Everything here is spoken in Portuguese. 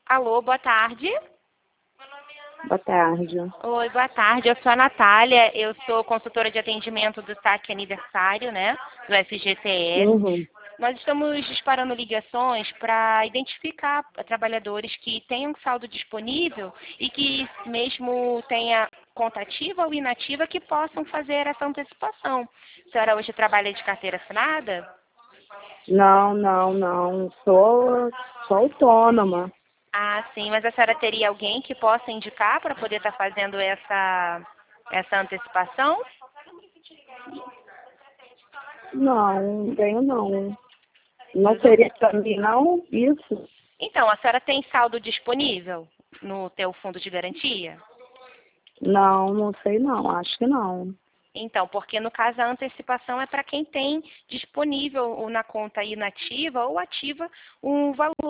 Alô, boa tarde. Boa tarde. Oi, boa tarde. Eu sou a Natália, eu sou consultora de atendimento do TAC Aniversário, né, do FGTS. Uhum. Nós estamos disparando ligações para identificar trabalhadores que tenham saldo disponível e que mesmo tenha conta ativa ou inativa que possam fazer essa antecipação. A senhora hoje trabalha de carteira assinada? Não. Sou autônoma. Ah, sim, mas a senhora teria alguém que possa indicar para poder estar fazendo essa antecipação? Não tenho não. Não Tudo seria bem. para mim não isso? Então, a senhora tem saldo disponível no teu fundo de garantia? Não sei não. Acho que não. Então, porque no caso a antecipação é para quem tem disponível ou na conta inativa ou ativa um valor